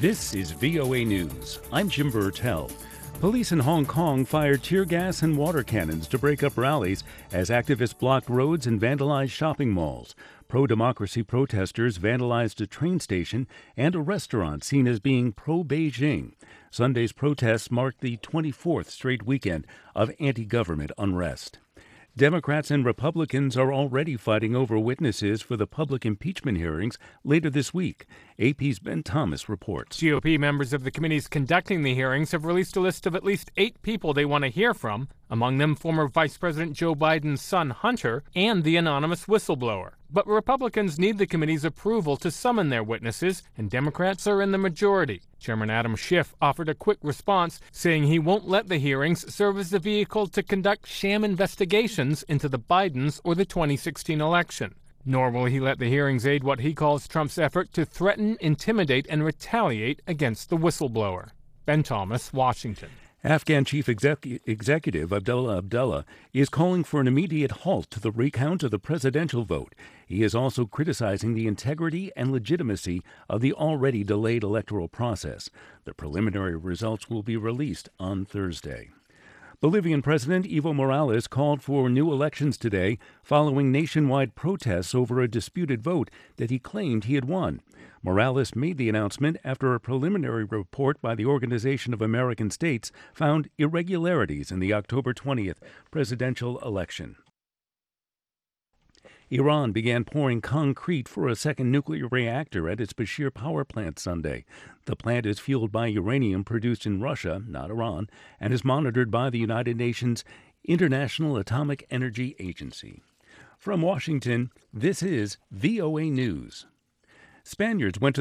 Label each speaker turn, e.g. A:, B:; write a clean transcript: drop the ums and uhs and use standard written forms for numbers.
A: This is VOA News. I'm Jim Burtell. Police in Hong Kong fired tear gas and water cannons to break up rallies as activists blocked roads and vandalized shopping malls. Pro-democracy protesters vandalized a train station and a restaurant seen as being pro-Beijing. Sunday's protests marked the 24th straight weekend of anti-government unrest. Democrats and Republicans are already fighting over witnesses for the public impeachment hearings later this week. AP's Ben Thomas reports.
B: GOP members of the committees conducting the hearings have released a list of at least 8 people they want to hear from, among them former Vice President Joe Biden's son Hunter and the anonymous whistleblower. But Republicans need the committee's approval to summon their witnesses, and Democrats are in the majority. Chairman Adam Schiff offered a quick response, saying he won't let the hearings serve as the vehicle to conduct sham investigations into the Bidens or the 2016 election. Nor will he let the hearings aid what he calls Trump's effort to threaten, intimidate, and retaliate against the whistleblower. Ben Thomas, Washington.
A: Afghan Chief Executive Abdullah Abdullah is calling for an immediate halt to the recount of the presidential vote. He is also criticizing the integrity and legitimacy of the already delayed electoral process. The preliminary results will be released on Thursday. Bolivian President Evo Morales called for new elections today following nationwide protests over a disputed vote that he claimed he had won. Morales made the announcement after a preliminary report by the Organization of American States found irregularities in the October 20th presidential election. Iran began pouring concrete for a second nuclear reactor at its Bushehr power plant Sunday. The plant is fueled by uranium produced in Russia, not Iran, and is monitored by the United Nations International Atomic Energy Agency. From Washington, this is VOA News. Spaniards went to